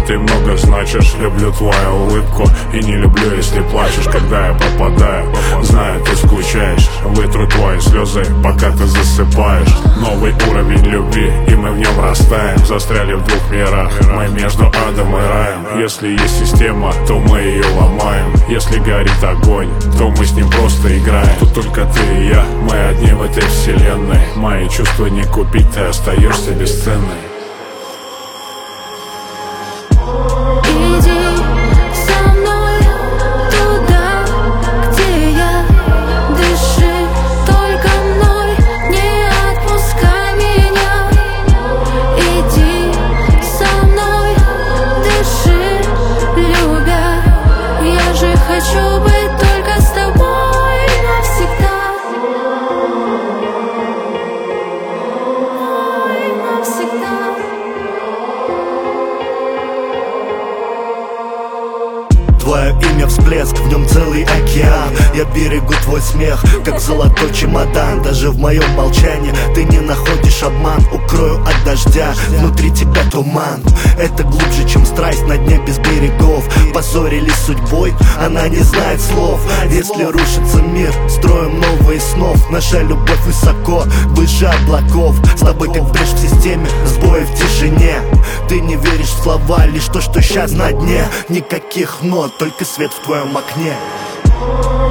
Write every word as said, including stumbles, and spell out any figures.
ты много значишь. Люблю твою улыбку и не люблю, если плачешь. Когда я попадаю, знаю, ты скучаешь. Вытру твои слезы, пока ты засыпаешь. Новый уровень любви, и мы в нем растаем. Застряли в двух мирах, мы между адом и раем. Если есть система, то мы ее ломаем. Если горит огонь, то мы с ним просто играем. Тут только ты и я, мы одни в этой вселенной. Мои чувства не купить, ты остаешься бесценной. Хочу быть только с тобой навсегда. Навсегда. Твое имя всплеск, в нем целый океан. Я берегу твой смех, как золотой чемодан. Даже в моем молчании ты не находишь обман. Укрою от дождя, внутри тебя туман. Это глубже, чем страсть на дне без берегов. Поссорились с судьбой, она не знает слов. Если рушится мир, строим новые снов. Наша любовь высоко, выше облаков. С тобой как брешь в системе, сбои в тишине. Ты не веришь в слова, лишь то, что сейчас на дне. Никаких нот, только свет в твоем окне.